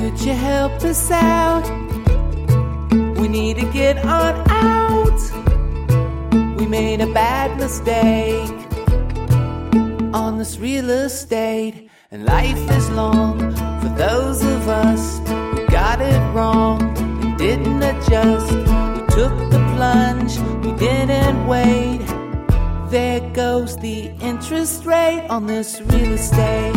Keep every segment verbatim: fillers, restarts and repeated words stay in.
could you help us out? We need to get on out. We made a bad mistake on this real estate, and life is long for those of us who got it wrong and didn't adjust. We took the plunge, we didn't wait. There goes the interest rate on this real estate,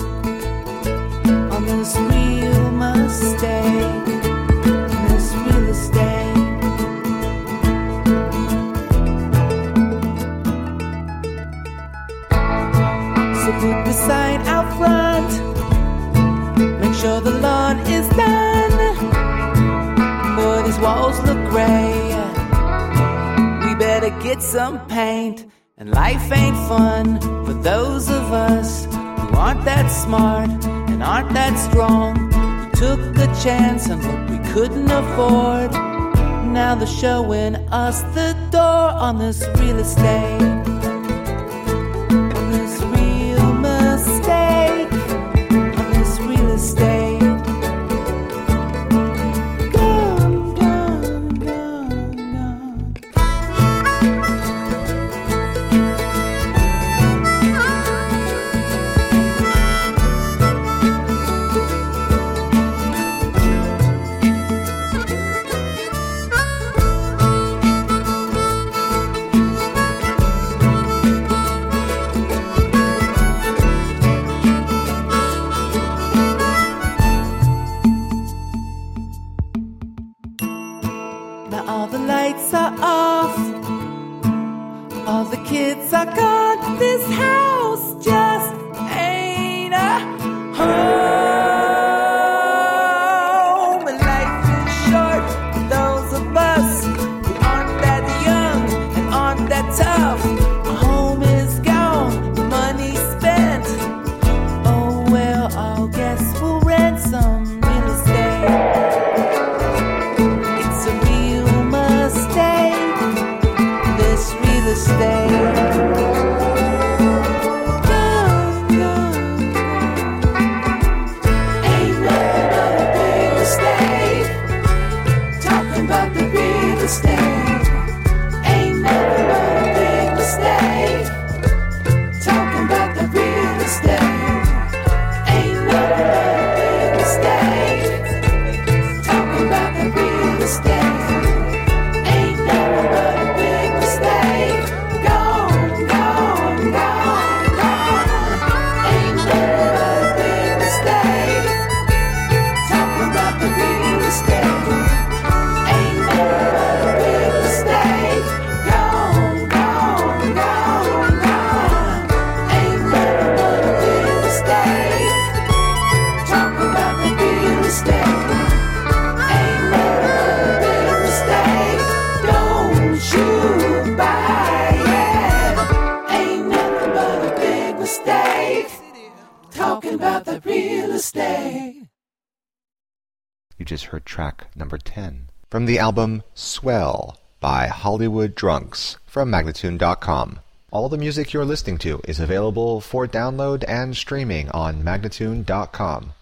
on this real mistake, on this real estate. So put the sign out front, make sure the lawn is done, boy, these walls look gray. We better get some paint. And life ain't fun for those of us who aren't that smart and aren't that strong. We took a chance on what we couldn't afford. Now they're showing us the door on this real estate, on this real mistake, on this real estate. All the lights are off, all the kids are gone. This house just ain't a home. And life is short for those of us who aren't that young and aren't that tough. Our home is gone, the money spent. Oh well, I'll guess we'll rent some real estate. You just heard track number ten from the album Swell by Hollywood Drunks from Magnatune dot com. All the music you're listening to is available for download and streaming on Magnatune dot com.